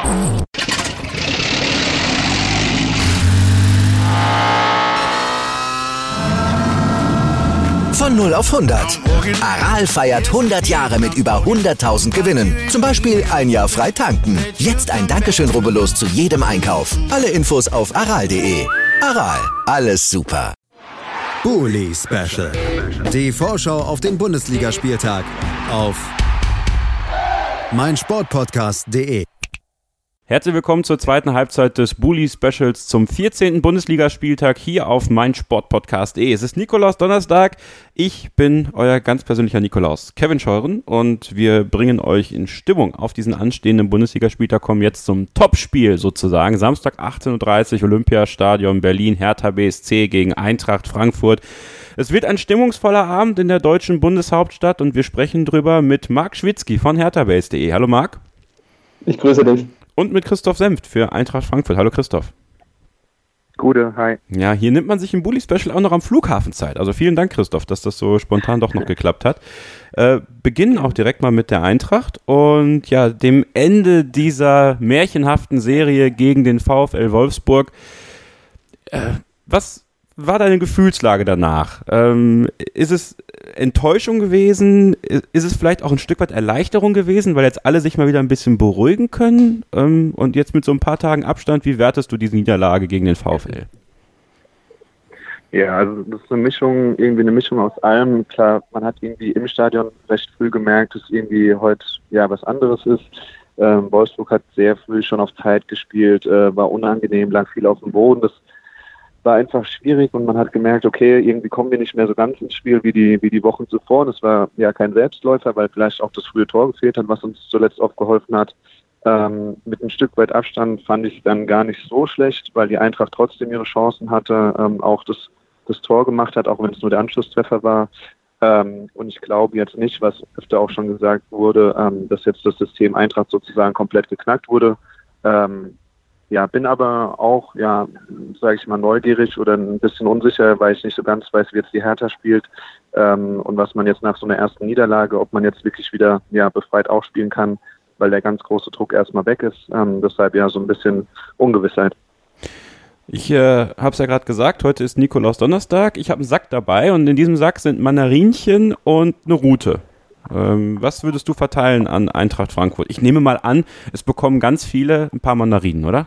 Von 0 auf 100. Aral feiert 100 Jahre mit über 100.000 Gewinnen. Zum Beispiel ein Jahr frei tanken. Jetzt ein Dankeschön, rubbellos zu jedem Einkauf. Alle Infos auf aral.de. Aral, alles super. Bully Special. Die Vorschau auf den Bundesligaspieltag auf meinsportpodcast.de. Herzlich willkommen zur zweiten Halbzeit des Bully Specials zum 14. Bundesligaspieltag hier auf meinsportpodcast.de. Es ist Nikolaus-Donnerstag. Ich bin euer ganz persönlicher Nikolaus, Kevin Scheuren, und wir bringen euch in Stimmung auf diesen anstehenden Bundesligaspieltag, kommen jetzt zum Topspiel sozusagen. Samstag 18.30 Uhr, Olympiastadion Berlin, Hertha BSC gegen Eintracht Frankfurt. Es wird ein stimmungsvoller Abend in der deutschen Bundeshauptstadt und wir sprechen drüber mit Marc Schwitzky von herthabase.de. Hallo Marc. Ich grüße dich. Und mit Christoph Senft für Eintracht Frankfurt. Hallo Christoph. Gute, hi. Ja, hier nimmt man sich im Bully-Special auch noch am Flughafen Zeit. Also vielen Dank, Christoph, dass das so spontan doch noch geklappt hat. Beginnen auch direkt mal mit der Eintracht und ja, dem Ende dieser märchenhaften Serie gegen den VfL Wolfsburg. Was war deine Gefühlslage danach? Ist es Enttäuschung gewesen? Ist es vielleicht auch ein Stück weit Erleichterung gewesen, weil jetzt alle sich mal wieder ein bisschen beruhigen können? Und jetzt mit so ein paar Tagen Abstand, wie wertest du diese Niederlage gegen den VfL? Ja, also das ist eine Mischung aus allem. Klar, man hat irgendwie im Stadion recht früh gemerkt, dass irgendwie heute ja was anderes ist. Wolfsburg hat sehr früh schon auf Zeit gespielt, war unangenehm, lag viel auf dem Boden. Das war einfach schwierig und man hat gemerkt, okay, irgendwie kommen wir nicht mehr so ganz ins Spiel wie die Wochen zuvor. Das war ja kein Selbstläufer, weil vielleicht auch das frühe Tor gefehlt hat, was uns zuletzt oft geholfen hat. Mit ein Stück weit Abstand fand ich es dann gar nicht so schlecht, weil die Eintracht trotzdem ihre Chancen hatte, auch das Tor gemacht hat, auch wenn es nur der Anschlusstreffer war. Und ich glaube jetzt nicht, was öfter auch schon gesagt wurde, dass jetzt das System Eintracht sozusagen komplett geknackt wurde. Ja, bin aber auch, sage ich mal, neugierig oder ein bisschen unsicher, weil ich nicht so ganz weiß, wie jetzt die Hertha spielt und was man jetzt nach so einer ersten Niederlage, ob man jetzt wirklich wieder befreit auch spielen kann, weil der ganz große Druck erstmal weg ist. Deshalb so ein bisschen Ungewissheit. Ich habe es ja gerade gesagt, heute ist Nikolaus-Donnerstag. Ich habe einen Sack dabei und in diesem Sack sind Mandarinchen und eine Rute. Was würdest du verteilen an Eintracht Frankfurt? Ich nehme mal an, es bekommen ganz viele ein paar Mandarinen, oder?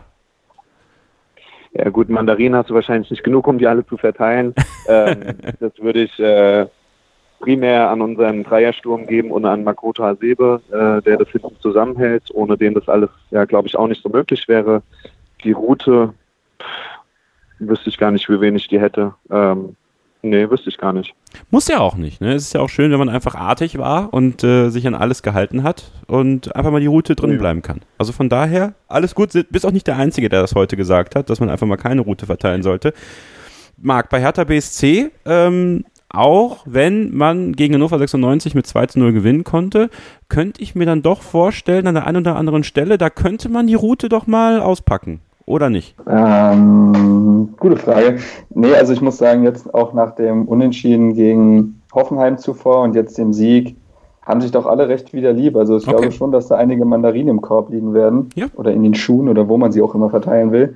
Ja gut, Mandarinen hast du wahrscheinlich nicht genug, um die alle zu verteilen. Das würde ich primär an unseren Dreiersturm geben und an Makoto Hasebe, der das hinten zusammenhält, ohne den das alles, glaube ich, auch nicht so möglich wäre. Die Route, wüsste ich gar nicht, wie wenig die hätte. Nee, wüsste ich gar nicht. Muss ja auch nicht, ne? Es ist ja auch schön, wenn man einfach artig war und sich an alles gehalten hat und einfach mal die Route drin bleiben kann. Also von daher, alles gut, bist auch nicht der Einzige, der das heute gesagt hat, dass man einfach mal keine Route verteilen sollte. Marc, bei Hertha BSC, auch wenn man gegen Hannover 96 mit 2:0 gewinnen konnte, könnte ich mir dann doch vorstellen, an der einen oder anderen Stelle, da könnte man die Route doch mal auspacken. Oder nicht? Gute Frage. Nee, also ich muss sagen, jetzt auch nach dem Unentschieden gegen Hoffenheim zuvor und jetzt dem Sieg, haben sich doch alle recht wieder lieb. Also ich glaube schon, dass da einige Mandarinen im Korb liegen werden. Ja. Oder in den Schuhen oder wo man sie auch immer verteilen will.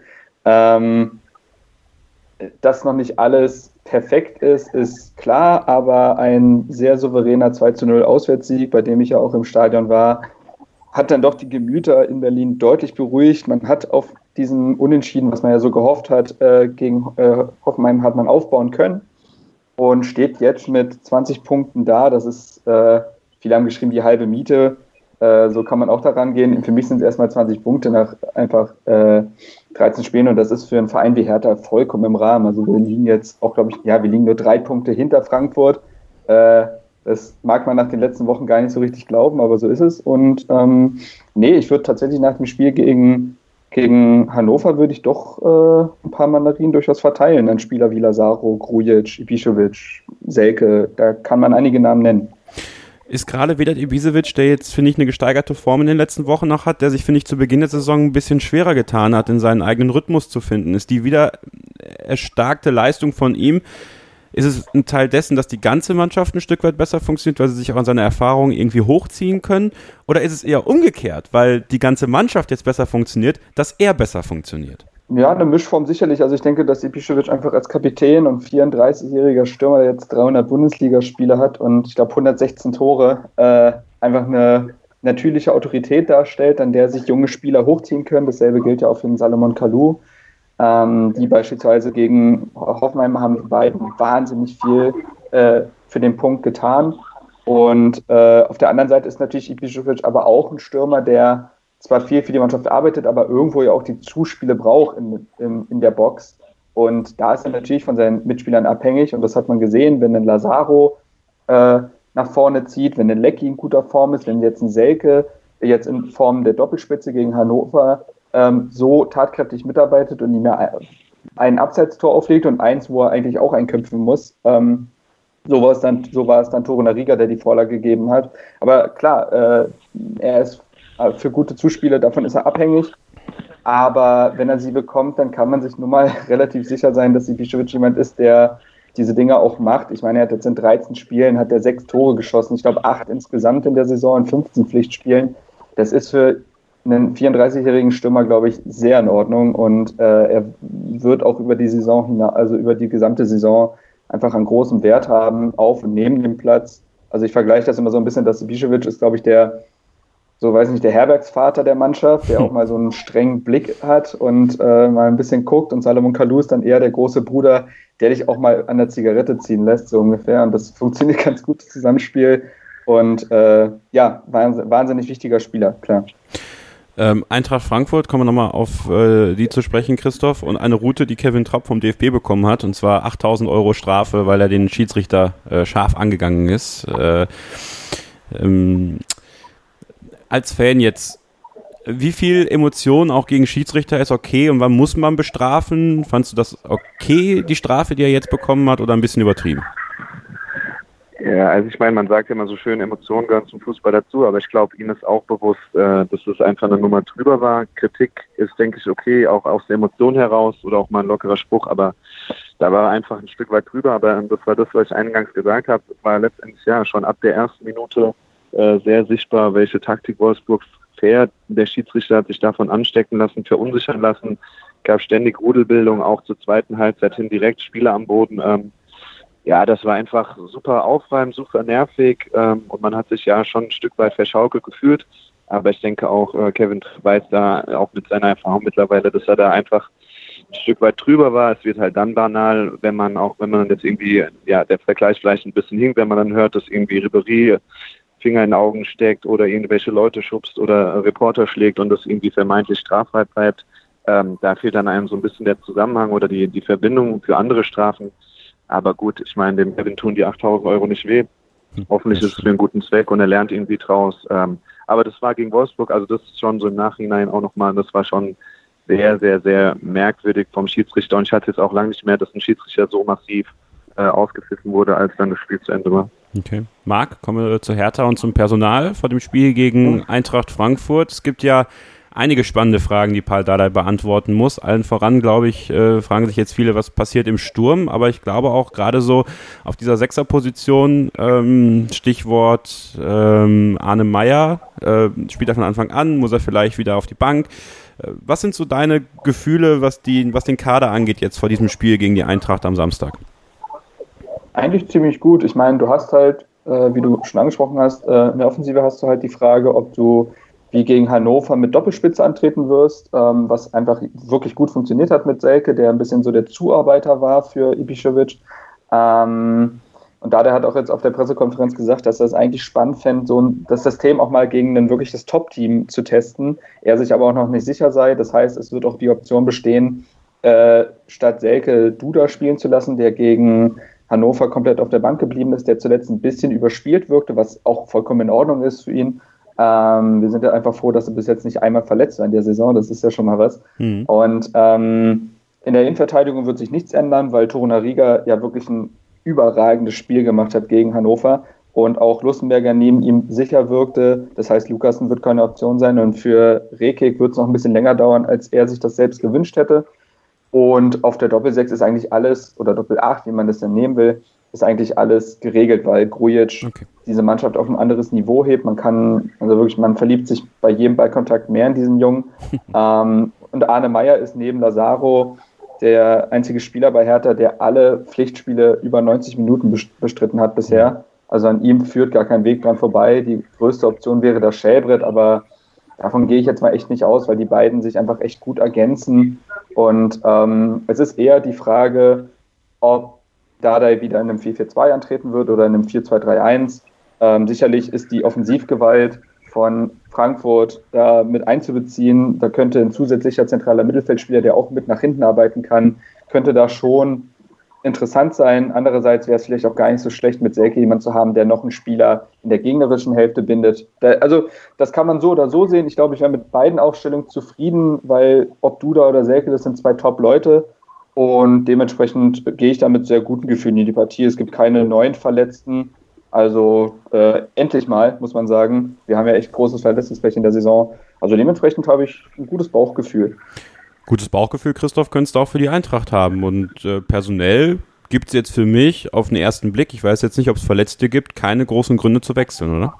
Dass noch nicht alles perfekt ist klar, aber ein sehr souveräner 2:0 Auswärtssieg, bei dem ich ja auch im Stadion war, hat dann doch die Gemüter in Berlin deutlich beruhigt. Man hat auf diesen Unentschieden, was man ja so gehofft hat, gegen Hoffenheim hat man aufbauen können und steht jetzt mit 20 Punkten da. Das ist, viele haben geschrieben, die halbe Miete. So kann man auch daran gehen. Für mich sind es erstmal 20 Punkte nach einfach 13 Spielen und das ist für einen Verein wie Hertha vollkommen im Rahmen. Also wir liegen jetzt auch, glaube ich, wir liegen nur 3 Punkte hinter Frankfurt. Das mag man nach den letzten Wochen gar nicht so richtig glauben, aber so ist es. Und ich würde tatsächlich nach dem Spiel gegen Hannover würde ich doch ein paar Mandarinen durchaus verteilen an Spieler wie Lazaro, Grujic, Ibišević, Selke. Da kann man einige Namen nennen. Ist gerade Vedat Ibišević, der jetzt, finde ich, eine gesteigerte Form in den letzten Wochen noch hat, der sich, finde ich, zu Beginn der Saison ein bisschen schwerer getan hat, in seinen eigenen Rhythmus zu finden. Ist die wieder erstarkte Leistung von ihm Ist es ein Teil dessen, dass die ganze Mannschaft ein Stück weit besser funktioniert, weil sie sich auch an seine Erfahrungen irgendwie hochziehen können? Oder ist es eher umgekehrt, weil die ganze Mannschaft jetzt besser funktioniert, dass er besser funktioniert? Ja, eine Mischform sicherlich. Also ich denke, dass Ibišević einfach als Kapitän und 34-jähriger Stürmer, der jetzt 300 Bundesligaspiele hat und ich glaube 116 Tore, einfach eine natürliche Autorität darstellt, an der sich junge Spieler hochziehen können. Dasselbe gilt ja auch für den Salomon Kalou. Die beispielsweise gegen Hoffenheim haben die beiden wahnsinnig viel für den Punkt getan. Und auf der anderen Seite ist natürlich Ibišević aber auch ein Stürmer, der zwar viel für die Mannschaft arbeitet, aber irgendwo ja auch die Zuspiele braucht in der Box. Und da ist er natürlich von seinen Mitspielern abhängig. Und das hat man gesehen, wenn ein Lazaro nach vorne zieht, wenn ein Lecky in guter Form ist, wenn jetzt ein Selke jetzt in Form der Doppelspitze gegen Hannover so tatkräftig mitarbeitet und nicht mehr ein Abseitstor auflegt und eins, wo er eigentlich auch einköpfen muss. So war es dann Torunariga, der die Vorlage gegeben hat. Aber klar, er ist für gute Zuspiele, davon ist er abhängig. Aber wenn er sie bekommt, dann kann man sich nun mal relativ sicher sein, dass Ibišević jemand ist, der diese Dinge auch macht. Ich meine, er hat jetzt in 13 Spielen, hat er 6 Tore geschossen. Ich glaube 8 insgesamt in der Saison in 15 Pflichtspielen. Das ist für einen 34-jährigen Stürmer, glaube ich, sehr in Ordnung. Und er wird auch über die Saison hinaus, also über die gesamte Saison einfach einen großen Wert haben, auf und neben dem Platz. Also ich vergleiche das immer so ein bisschen, dass Ibišević ist, glaube ich, der Herbergsvater der Mannschaft, der auch mal so einen strengen Blick hat und mal ein bisschen guckt, und Salomon Kalou ist dann eher der große Bruder, der dich auch mal an der Zigarette ziehen lässt, so ungefähr, und das funktioniert ganz gut, das Zusammenspiel, und wahnsinnig wichtiger Spieler, klar. Eintracht Frankfurt, kommen wir nochmal auf die zu sprechen, Christoph, und eine Route, die Kevin Trapp vom DFB bekommen hat, und zwar 8.000 € Strafe, weil er den Schiedsrichter scharf angegangen ist. Als Fan jetzt, wie viel Emotion auch gegen Schiedsrichter ist okay und wann muss man bestrafen? Fandst du das okay, die Strafe, die er jetzt bekommen hat, oder ein bisschen übertrieben? Ja, also ich meine, man sagt ja immer so schön, Emotionen gehören zum Fußball dazu, aber ich glaube, ihm ist auch bewusst, dass es einfach eine Nummer drüber war. Kritik ist, denke ich, okay, auch aus der Emotion heraus oder auch mal ein lockerer Spruch, aber da war er einfach ein Stück weit drüber, aber das war das, was ich eingangs gesagt habe, es war letztendlich ja schon ab der ersten Minute sehr sichtbar, welche Taktik Wolfsburg fährt. Der Schiedsrichter hat sich davon anstecken lassen, verunsichern lassen, gab ständig Rudelbildung, auch zur zweiten Halbzeit hin direkt Spieler am Boden. Das war einfach super aufreibend, super nervig und man hat sich ja schon ein Stück weit verschaukelt gefühlt. Aber ich denke auch, Kevin weiß da auch mit seiner Erfahrung mittlerweile, dass er da einfach ein Stück weit drüber war. Es wird halt dann banal, wenn man jetzt irgendwie, der Vergleich vielleicht ein bisschen hinkt, wenn man dann hört, dass irgendwie Ribéry Finger in den Augen steckt oder irgendwelche Leute schubst oder Reporter schlägt und das irgendwie vermeintlich straffrei bleibt. Da fehlt dann einem so ein bisschen der Zusammenhang oder die Verbindung für andere Strafen. Aber gut, ich meine, dem Kevin tun die 8.000 € nicht weh. Hoffentlich ist es für einen guten Zweck und er lernt irgendwie draus. Aber das war gegen Wolfsburg, also das ist schon so im Nachhinein auch nochmal, das war schon sehr, sehr, sehr merkwürdig vom Schiedsrichter. Und ich hatte jetzt auch lange nicht mehr, dass ein Schiedsrichter so massiv ausgepfiffen wurde, als dann das Spiel zu Ende war. Okay. Marc, kommen wir zu Hertha und zum Personal vor dem Spiel gegen Eintracht Frankfurt. Es gibt ja einige spannende Fragen, die Paul Dardai beantworten muss. Allen voran, glaube ich, fragen sich jetzt viele, was passiert im Sturm. Aber ich glaube auch gerade so auf dieser Sechserposition, Stichwort Arne Meyer, spielt er von Anfang an, muss er vielleicht wieder auf die Bank. Was sind so deine Gefühle, was den Kader angeht jetzt vor diesem Spiel gegen die Eintracht am Samstag? Eigentlich ziemlich gut. Ich meine, du hast halt, wie du schon angesprochen hast, in der Offensive hast du halt die Frage, ob du wie gegen Hannover mit Doppelspitze antreten wirst, was einfach wirklich gut funktioniert hat mit Selke, der ein bisschen so der Zuarbeiter war für Ibišević. Und Dardai hat auch jetzt auf der Pressekonferenz gesagt, dass er es eigentlich spannend fände, so das System auch mal gegen ein wirkliches Top-Team zu testen. Er sich aber auch noch nicht sicher sei. Das heißt, es wird auch die Option bestehen, statt Selke Duda spielen zu lassen, der gegen Hannover komplett auf der Bank geblieben ist, der zuletzt ein bisschen überspielt wirkte, was auch vollkommen in Ordnung ist für ihn. Wir sind ja einfach froh, dass er bis jetzt nicht einmal verletzt war in der Saison, das ist ja schon mal was. Und in der Innenverteidigung wird sich nichts ändern, weil Torunariga ja wirklich ein überragendes Spiel gemacht hat gegen Hannover und auch Lustenberger neben ihm sicher wirkte. Das heißt, Lukassen wird keine Option sein und für Rekik wird es noch ein bisschen länger dauern, als er sich das selbst gewünscht hätte. Und auf der Doppel-6 ist eigentlich alles, oder Doppel-8, wie man das dann nehmen will, ist eigentlich alles geregelt, weil Grujic diese Mannschaft auf ein anderes Niveau hebt. Man verliebt sich bei jedem Ballkontakt mehr in diesen Jungen. Und Arne Meyer ist neben Lazaro der einzige Spieler bei Hertha, der alle Pflichtspiele über 90 Minuten bestritten hat bisher. Also an ihm führt gar kein Weg dran vorbei. Die größte Option wäre das Schellbrett, aber davon gehe ich jetzt mal echt nicht aus, weil die beiden sich einfach echt gut ergänzen. Und es ist eher die Frage, ob Dardai wieder in einem 4-4-2 antreten wird oder in einem 4-2-3-1. Sicherlich ist die Offensivgewalt von Frankfurt da mit einzubeziehen. Da könnte ein zusätzlicher zentraler Mittelfeldspieler, der auch mit nach hinten arbeiten kann, könnte da schon interessant sein. Andererseits wäre es vielleicht auch gar nicht so schlecht, mit Selke jemanden zu haben, der noch einen Spieler in der gegnerischen Hälfte bindet. Also das kann man so oder so sehen. Ich glaube, ich wäre mit beiden Aufstellungen zufrieden, weil ob Duda oder Selke, das sind 2 Top-Leute. Und dementsprechend gehe ich da mit sehr guten Gefühlen in die Partie. Es gibt keine neuen Verletzten. Also endlich mal, muss man sagen. Wir haben ja echt großes Verletzungspech in der Saison. Also dementsprechend habe ich ein gutes Bauchgefühl. Gutes Bauchgefühl, Christoph, könntest du auch für die Eintracht haben. Und personell gibt es jetzt für mich auf den ersten Blick, ich weiß jetzt nicht, ob es Verletzte gibt, keine großen Gründe zu wechseln, oder?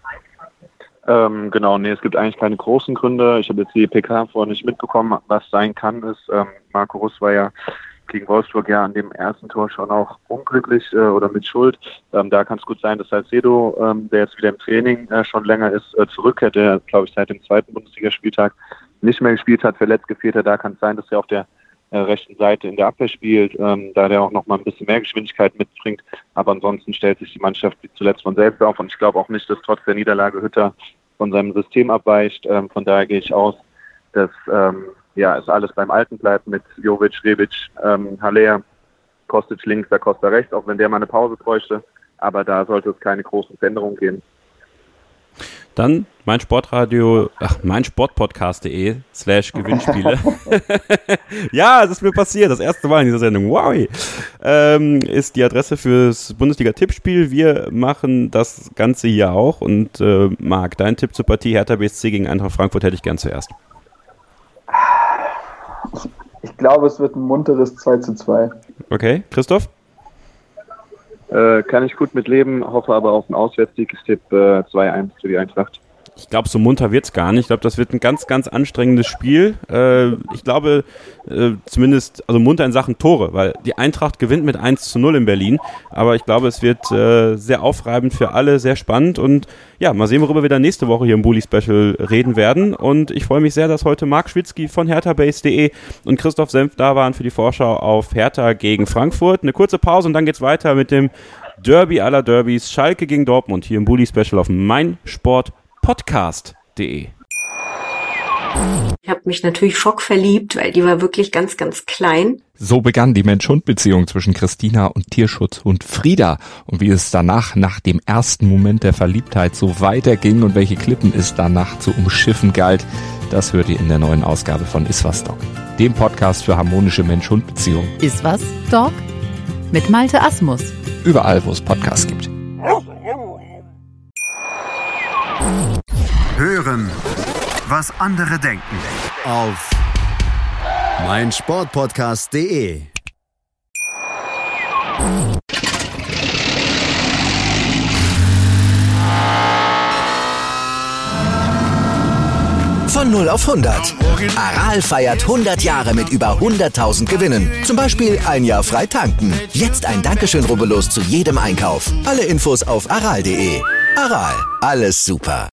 Genau, nee, es gibt eigentlich keine großen Gründe. Ich habe jetzt die PK vorher nicht mitbekommen. Was sein kann, ist, Marco Russ war ja gegen Wolfsburg ja an dem ersten Tor schon auch unglücklich oder mit Schuld. Da kann es gut sein, dass Salcedo, der jetzt wieder im Training schon länger ist, zurückkehrt, der, glaube ich, seit dem 2. Bundesligaspieltag nicht mehr gespielt hat, verletzt gefehlt hat. Da kann es sein, dass er auf der rechten Seite in der Abwehr spielt, da der auch noch mal ein bisschen mehr Geschwindigkeit mitbringt. Aber ansonsten stellt sich die Mannschaft zuletzt von selbst auf. Und ich glaube auch nicht, dass trotz der Niederlage Hütter von seinem System abweicht. Von daher gehe ich aus, dass es alles beim Alten bleibt mit Jovic, Rebic, Haller, Kostic links, Da Costa rechts, auch wenn der mal eine Pause bräuchte. Aber da sollte es keine großen Veränderungen geben. Dann meinsportpodcast.de/Gewinnspiele. Ja, es ist mir passiert, das erste Mal in dieser Sendung. Wow! Ist die Adresse fürs Bundesliga-Tippspiel. Wir machen das Ganze hier auch. Und Marc, dein Tipp zur Partie Hertha BSC gegen Eintracht Frankfurt hätte ich gern zuerst. Ich glaube, es wird ein munteres 2:2. Okay, Christoph? Kann ich gut mit leben, hoffe aber auf einen Auswärtssieg. Ich tippe 2-1 für die Eintracht. Ich glaube, so munter wird's gar nicht. Ich glaube, das wird ein ganz, ganz anstrengendes Spiel. Ich glaube, zumindest, also munter in Sachen Tore, weil die Eintracht gewinnt mit 1:0 in Berlin. Aber ich glaube, es wird sehr aufreibend für alle, sehr spannend. Und ja, mal sehen, worüber wir dann nächste Woche hier im Bully Special reden werden. Und ich freue mich sehr, dass heute Marc Schwitzky von herthabase.de und Christoph Senf da waren für die Vorschau auf Hertha gegen Frankfurt. Eine kurze Pause und dann geht's weiter mit dem Derby aller Derbys, Schalke gegen Dortmund, hier im Bully Special auf meinsportpodcast.de. Ich habe mich natürlich schockverliebt, weil die war wirklich ganz, ganz klein. So begann die Mensch-Hund-Beziehung zwischen Christina und Tierschutzhund Frieda. Und wie es danach, nach dem ersten Moment der Verliebtheit, so weiterging und welche Klippen es danach zu umschiffen galt, das hört ihr in der neuen Ausgabe von Iswas Dog, dem Podcast für harmonische Mensch-Hund-Beziehungen. Iswas Dog mit Malte Asmus. Überall, wo es Podcasts gibt. Hören, was andere denken. Auf meinsportpodcast.de. Von 0 auf 100. Aral feiert 100 Jahre mit über 100.000 Gewinnen. Zum Beispiel ein Jahr frei tanken. Jetzt ein Dankeschön, rubbellos zu jedem Einkauf. Alle Infos auf aral.de. Aral, alles super.